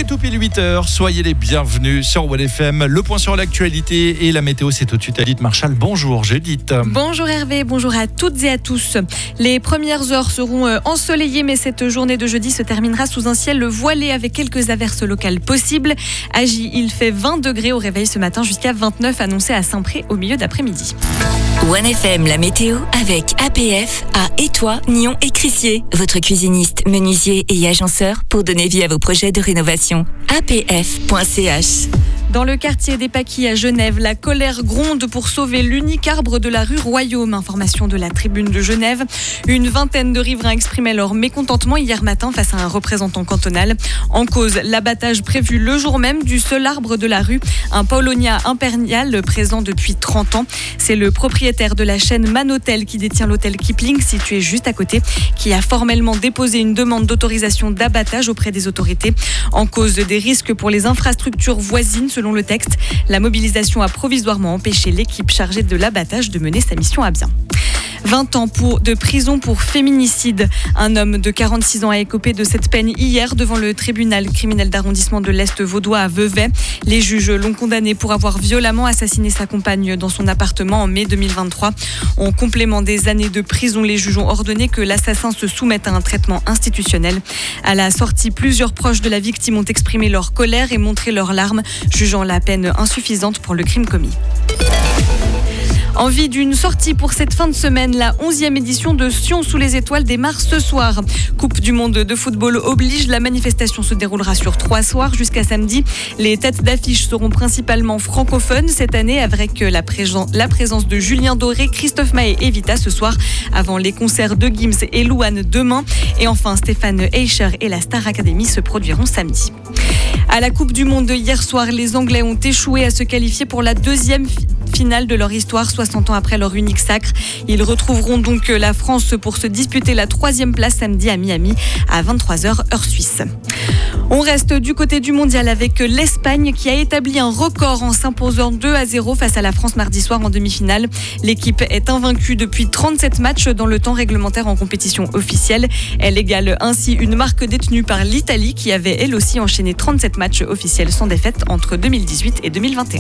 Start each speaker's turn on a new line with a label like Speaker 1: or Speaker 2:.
Speaker 1: est tout pile 8h, soyez les bienvenus sur One FM. Le point sur l'actualité et la météo, c'est tout de suite Judith Marchal. Bonjour Judith.
Speaker 2: Bonjour Hervé, bonjour à toutes et à tous. Les premières heures seront ensoleillées, mais cette journée de jeudi se terminera sous un ciel voilé avec quelques averses locales possibles. À Gy, il fait 20 degrés au réveil ce matin, jusqu'à 29 annoncés à Saint-Pré au milieu d'après-midi.
Speaker 3: One FM, la météo avec APF à Étoile, Nyon et Crissier. Votre cuisiniste, menuisier et agenceur pour donner vie à vos projets de rénovation. apf.ch.
Speaker 2: Dans le quartier des Paquis à Genève, la colère gronde pour sauver l'unique arbre de la rue Royaume. Information de la Tribune de Genève. Une vingtaine de riverains exprimaient leur mécontentement hier matin face à un représentant cantonal. En cause, l'abattage prévu le jour même du seul arbre de la rue, un Paulownia impérial présent depuis 30 ans. C'est le propriétaire de la chaîne Manotel qui détient l'hôtel Kipling, situé juste à côté, qui a formellement déposé une demande d'autorisation d'abattage auprès des autorités. En cause des risques pour les infrastructures voisines, selon le texte, la mobilisation a provisoirement empêché l'équipe chargée de l'abattage de mener sa mission à bien. 20 ans de prison pour féminicide. Un homme de 46 ans a écopé de cette peine hier devant le tribunal criminel d'arrondissement de l'Est vaudois à Vevey. Les juges l'ont condamné pour avoir violemment assassiné sa compagne dans son appartement en mai 2023. En complément des années de prison, les juges ont ordonné que l'assassin se soumette à un traitement institutionnel. À la sortie, plusieurs proches de la victime ont exprimé leur colère et montré leurs larmes, jugeant la peine insuffisante pour le crime commis. Envie d'une sortie pour cette fin de semaine, la 11e édition de Sion sous les étoiles démarre ce soir. Coupe du monde de football oblige, la manifestation se déroulera sur 3 soirs jusqu'à samedi. Les têtes d'affiche seront principalement francophones cette année avec la présence de Julien Doré, Christophe Maé et Vita ce soir, avant les concerts de Gims et Louane demain. Et enfin, Stéphane Eicher et la Star Academy se produiront samedi. À la Coupe du monde hier soir, les Anglais ont échoué à se qualifier pour la deuxième finale de leur histoire, 60 ans après leur unique sacre. Ils retrouveront donc la France pour se disputer la 3e place samedi à Miami à 23h heure suisse. On reste du côté du mondial avec l'Espagne qui a établi un record en s'imposant 2-0 face à la France mardi soir en demi-finale. L'équipe est invaincue depuis 37 matchs dans le temps réglementaire en compétition officielle. Elle égale ainsi une marque détenue par l'Italie qui avait elle aussi enchaîné 37 matchs officiels sans défaite entre 2018 et 2021.